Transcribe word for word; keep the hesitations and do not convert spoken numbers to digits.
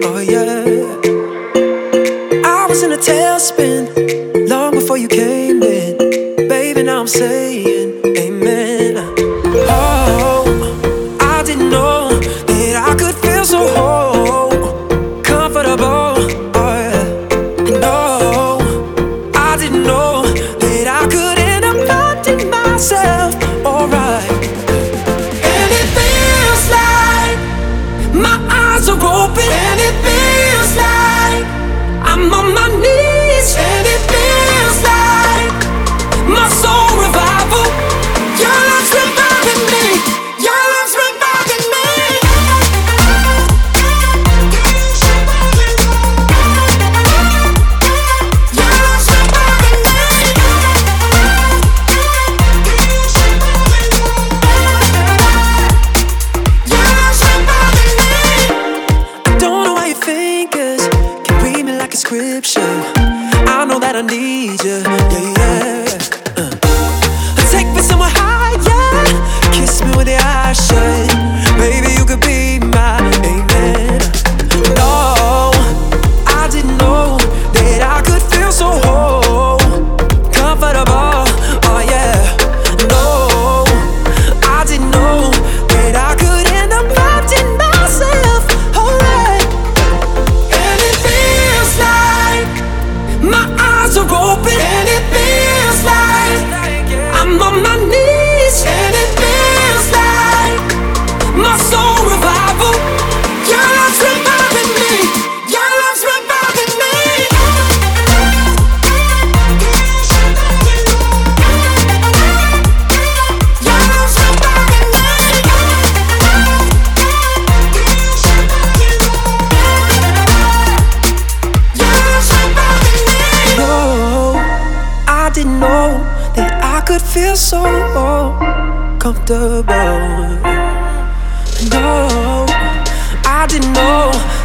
oh yeah. I was in a tailspin long before you came in. Baby, now I'm saying amen. Oh, I didn't know that I could feel so whole, comfortable, oh yeah. No, I didn't know that I could end up finding myself alright. And it feels like my eyes are open, and it feels like I'm on my knees, and it feels like my soul revival. Your love's reviving me. Your love's reviving me. Your love's reviving me. Your love's reviving me. I don't know why your fingers can read me like a scripture. I know that I need you, yeah, yeah. Uh. Take me somewhere higher, kiss me with your eyes shut. Baby, you could be my amen. No, I didn't know that I could feel so whole, comfortable, oh yeah. No, I didn't know that I could end up finding myself, alright. And it feels like my eyes are open, and it feels like I'm on my knees, and it feels like my soul revival. Your love's reviving me. Your love's reviving me. Your love's reviving me. Your love's reviving me. No, I didn't know that I could feel so comfortable. No, I didn't know